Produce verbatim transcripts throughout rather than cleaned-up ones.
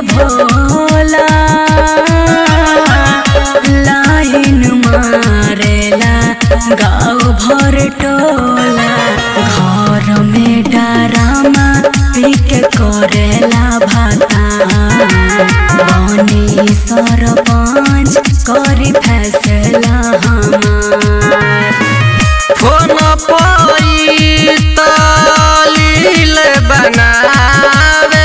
Bhola line मारेला गाँव भर टोला घर में डरामा पी के करेला भाता बनी सरपंच करी फैसला हमार फोन पई तलील बनावे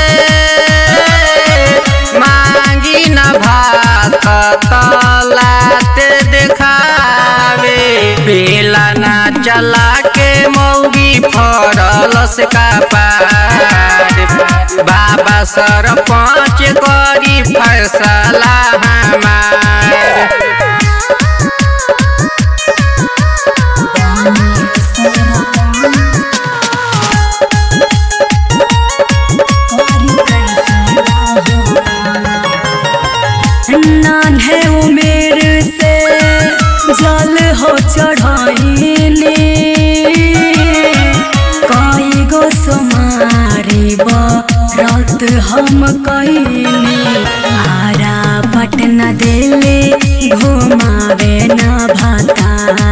मांगी न भात तलाते देखावे बेला ना चला के मौगी फरलस का पार बाबा सरपंच करी फैसला हमार नान्हे उमेर से जल हो चढ़ाइले कई गो सोमारी बरत हम कइनी आरा पटना दिले घुमावे न भाता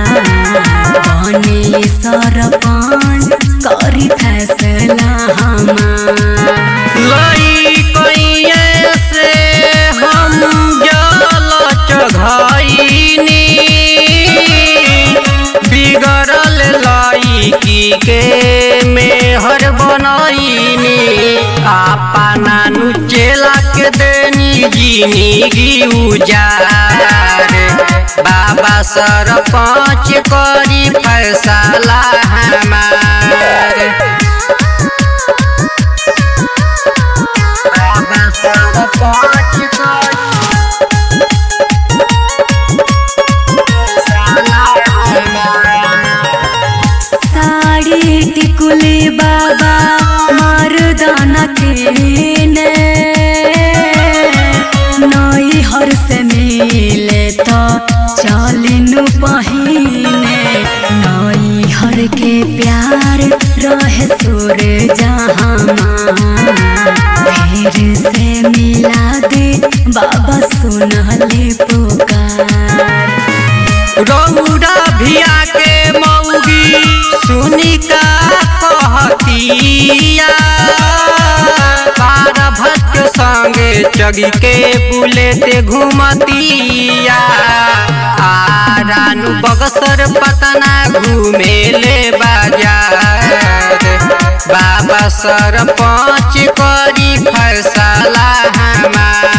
बने सरपंच करी फैसला हमार लई कइये से हम जल चढ़ाइनी बिगड़ल लईकी के मेहर बनैनी आपा नानू चेला के देनी जिंदगी उजार बाबा सरपंच करी फैसला हमार बाबा सरपंच करी साड़ी टिकुली बाबा मर्दाना केने नई हर से मिले तो चलिनु पहिने नई हर के प्यार रहे सुर जहाँ फिर से मिला दे बाबा सुनले पुकार रौरा भिया के मौगी सुनी का कहतिया पार भक्त संगे चगी के बुलेट घूमतिया आरानु बगसर पतना घूमेले बाजार बाबा सरपंच करी फैसला हमार।